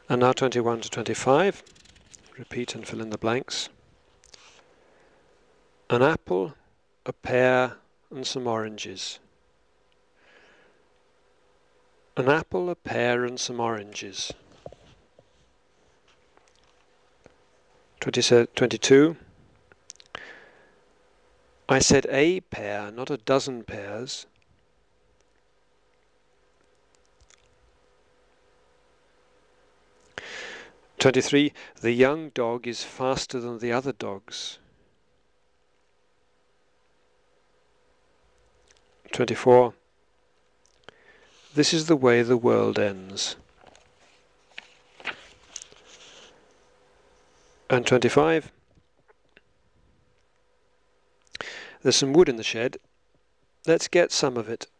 And now 21 to 25. Repeat and fill in the blanks. An apple, a pear, and some oranges. An apple, a pear, and some oranges. 22. I said a pear, not a dozen pears. "23. The young dog is faster than the other dogs. 24. This is the way the world ends. And 25. There's some wood in the shed. Let's get some of it.